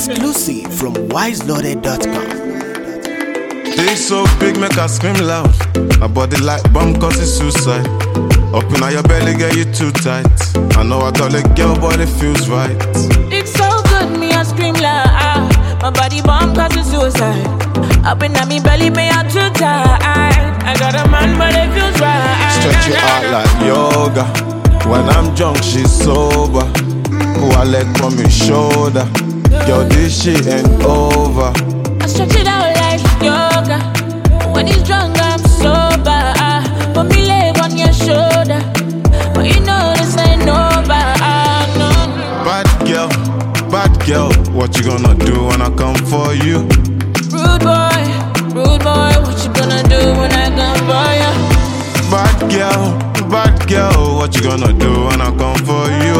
Exclusive from wiseloaded.com. They so big, make her scream loud. My body like bomb cause it's suicide. Up in your belly, get you too tight. I know I got a girl, but it feels right. It's so good, me I scream loud. My body bomb cause it's suicide. Up in me belly, me I too tight. I got a man, but it feels right. Stretch it out like yoga. When I'm drunk, she's sober. Pull her leg from my shoulder. Yo, this shit ain't over. I stretch it out like yoga. When he's drunk, I'm sober. Put me leg on your shoulder. But you know this ain't over. No. Bad girl, what you gonna do when I come for you? Rude boy, what you gonna do when I come for you? Bad girl, what you gonna do when I come for you?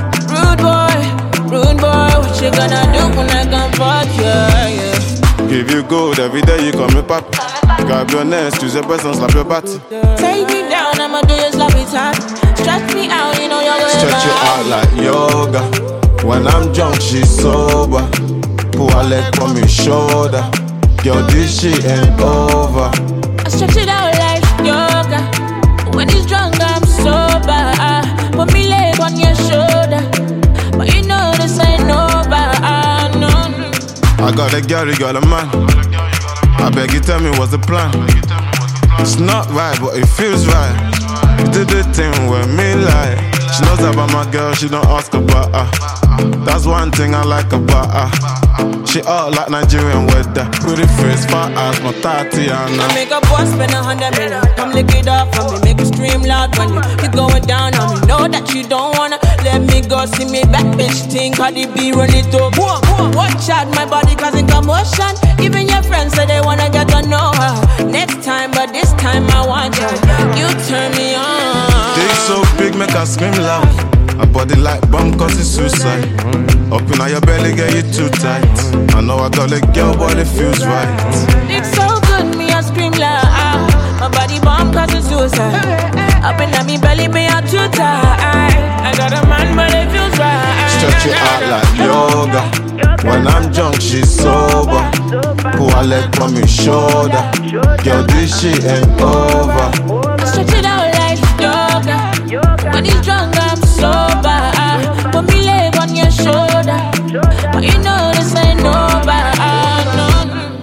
Rude boy, what you gonna do when I come for you? Yeah. Give you gold every day, you call me pap. Grab your neck, choose your best and slap your body. Take me down, I'ma do your sloppy time. Stretch me out, you know you're gonna stretch it out like yoga. When I'm drunk, she's sober. Pull her leg from my shoulder. Yo, this shit ain't over. I stretch it out like yoga. When he's drunk, I'm sober. Put me leg on your shoulder. But you know this ain't over. No. I got a girl, you got a man. I beg you, tell me what's the plan. It's not right, but it feels right. You did the thing with me like. She knows about my girl, she don't ask about her. That's one thing I like about her. She all like Nigerian weather. Pretty face, fat ass, my Tatiana. I make a boss spend 100 million. Come lick it up for me, make it scream loud when you going down on me. Know that you don't wanna let me go. See me back, bitch, think Cardi B run it up. Watch out my body causing commotion. Even your friends say they wanna get to know her. Next time, but this time I want you. You turn me on. Dick so big, make her scream loud. My body like bomb cause it's suicide. Up in your belly, get you too tight. I know I got a girl, but it feels right. It's so good, me I scream loud. My body bomb cause it's suicide. Up in me belly, me I too tight. I got a man, but it feels right. Stretch it out like yoga. When I'm drunk, she's sober. Pull her leg from my shoulder. Yo, this shit ain't over. I stretch it out like yoga. When he's drunk, I'm sober. Put me leg on your shoulder. But you know this ain't over. No.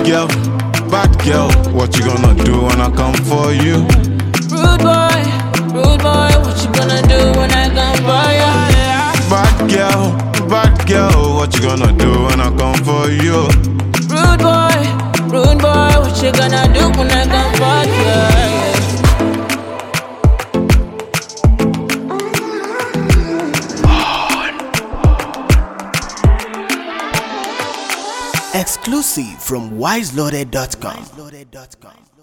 Bad girl, what you gonna do when I come for you? Rude boy, what you gonna do when I come for you? Bad girl, what you gonna do when I come for you? Rude boy, what you gonna do when I come for you? Exclusive from wiseloaded.com.